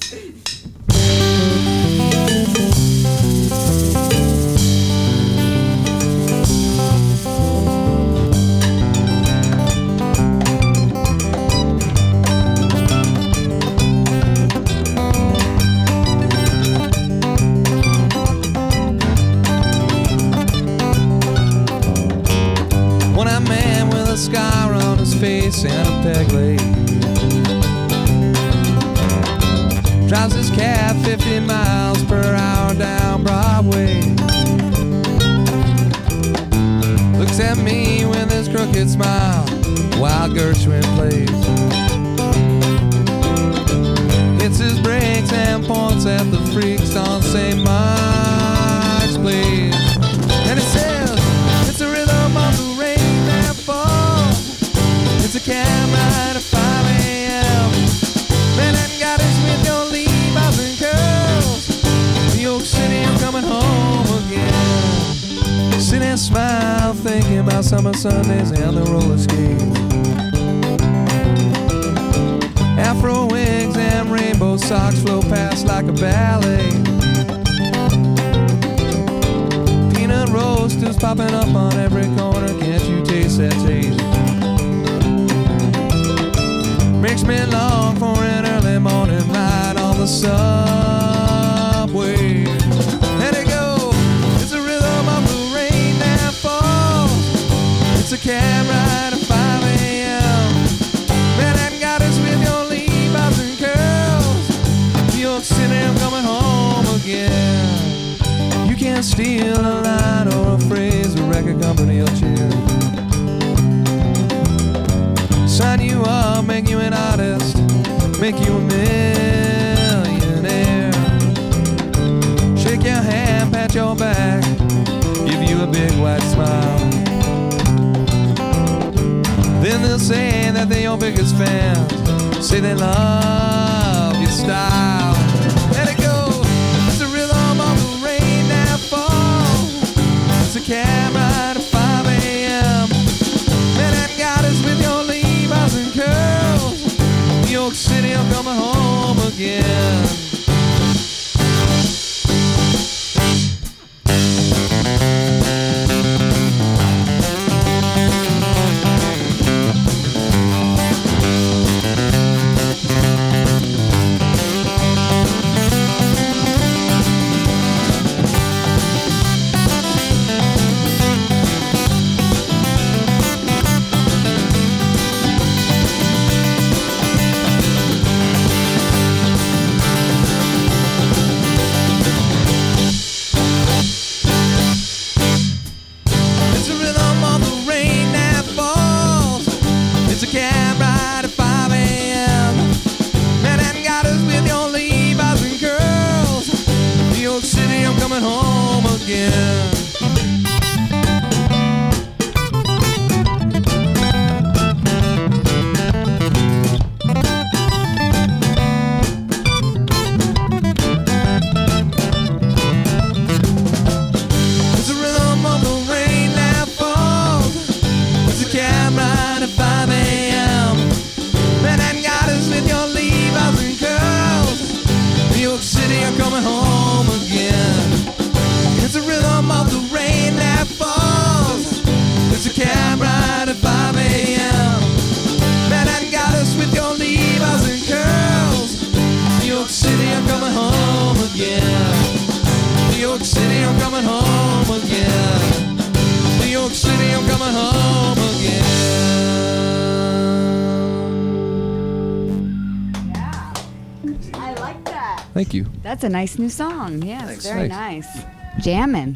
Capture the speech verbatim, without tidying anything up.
When a man with a scar on his face and a peg leg drives his cab fifty miles per hour down Broadway, looks at me with his crooked smile while Gershwin plays, hits his brakes and points at the freaks on Saint Mark's Place, and he says, it's a rhythm of the rain that falls, it's a cab ride at five a.m. Manhattan got us with your Levi's and curls, New York City, I'm coming home again. Sit and smile, thinking about summer Sundays and the roller skates, afro wigs and rainbow socks flow past like a ballet, peanut roasters popping up on every corner, can't you taste that taste? Makes me long for an early morning ride on the subway. And it goes, it's a rhythm of the rain that falls, it's a cab ride at five a.m. Manhattan got us with your Levi's and curls, New York City, I'm coming home again. You can't steal a line or a phrase, a record company will cheer, sign you up, make you an artist, make you a millionaire, shake your hand, pat your back, give you a big white smile. Then they'll say that they're your biggest fans, say they love your style. Let it go, it's a rhythm of the rain that falls, it's a cab ride at five a.m. Manhattan got us with your Levi's and curls, New York City, I'm coming home again. Thank you. That's a nice new song. Yeah, it's Thanks, very thanks. nice. Jamming.